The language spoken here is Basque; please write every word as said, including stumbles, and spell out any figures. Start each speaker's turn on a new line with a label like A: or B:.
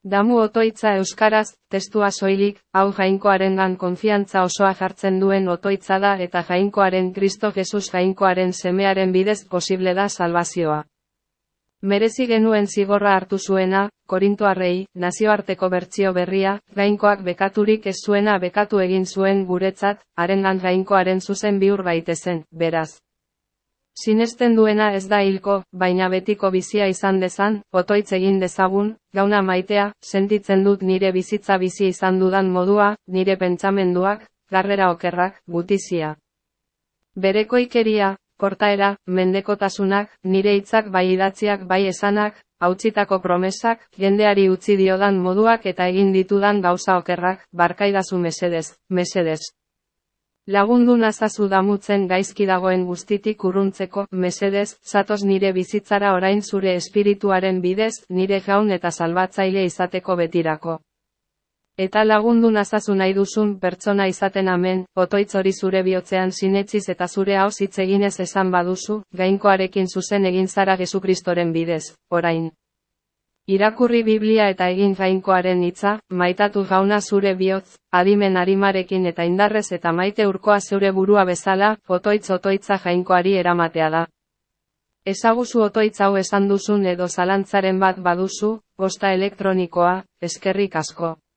A: Damu otoitza euskaraz, testua soilik, hau Jainkoarengan konfiantza osoa jartzen duen otoitza da eta Jainkoaren Kristo Jesus Jainkoaren semearen bidez posible da salvazioa. Merezi genuen zigorra hartu zuena, Korintoarrei, nazioarteko bertsio berria, Jainkoak bekaturik ez zuena bekatu egin zuen guretzat, harengan Jainkoaren zuzen bihur gaitezen, beraz. Sinesten duena ez da hilko, baina betiko bizia izan dezan, otoitz egin dezagun, gauna maitea, sentitzen dut nire bizitza bizi izan dudan modua, nire pentsamenduak, garrera okerrak, gutizia. Berekoikeria, kortaera, mendekotasunak, nire hitzak bai idatziak bai esanak, hautsitako promesak, jendeari utzi diodan moduak eta egin ditudan gauza okerrak, barkaidazu mesedez, mesedez. Lagundu nazazu damutzen gaizki dagoen guztitik urruntzeko, mesedez, zatoz nire bizitzara orain zure espirituaren bidez, nire jaun eta salbatzaile izateko betirako. Eta lagundu nazazu nahi duzun pertsona izaten amen, otoitz hori zure bihotzean sinetziz eta zure ahoz hitz eginez esan baduzu, Jainkoarekin zuzen egin zara Jesukristoren bidez, orain. Irakurri Biblia eta egin Jainkoaren hitza, maitatu jauna zure bihotz, adimen arimarekin eta indarrez eta maite urkoa zeure burua bezala, otoitz otoitza Jainkoari eramatea da. Ezaguzu otoitz hau esan duzun edo zalantzaren bat baduzu, posta elektronikoa, eskerrik asko.